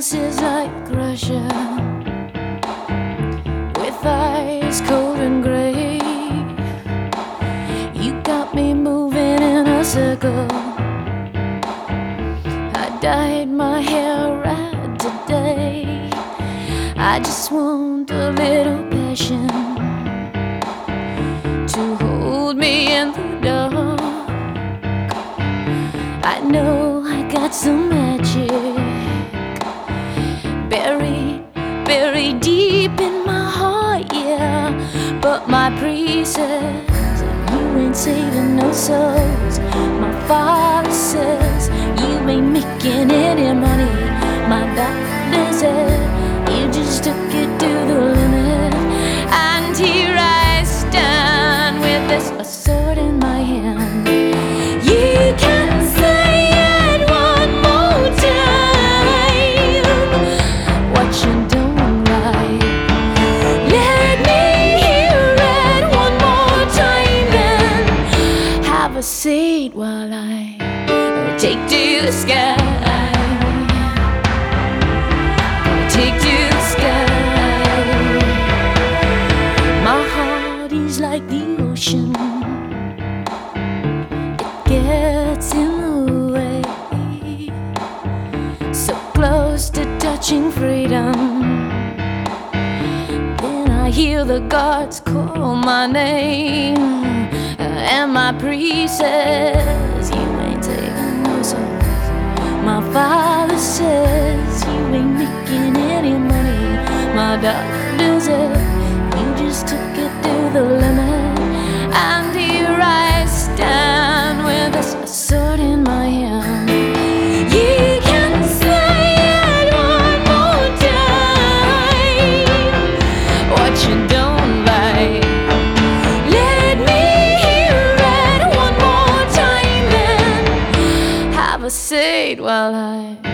house is like Russia, with eyes cold and gray. You got me moving in a circle. I dyed my hair red today. I just want a little passion to hold me in the dark. I know I got some magic buried deep in my heart, yeah. But my priest says you ain't saving no souls. My father says you ain't making any money. My doctor said you just took it to the limit. And here I stand with this sword in my hand. You can say it one more time, what you don't like. Let me hear it one more time, and have a seat while I take to the sky. Take to the sky. My heart is like the ocean, it gets in the way. So close to touching freedom, then I hear the guards call my name, and my priest says you ain't taking no souls. My father says you ain't making any money. My doctor said you just took it to the limit. And here I stand with a sword in my hand. You can say it one more time, what you don't like. Let me hear it one more time, then have a seat while I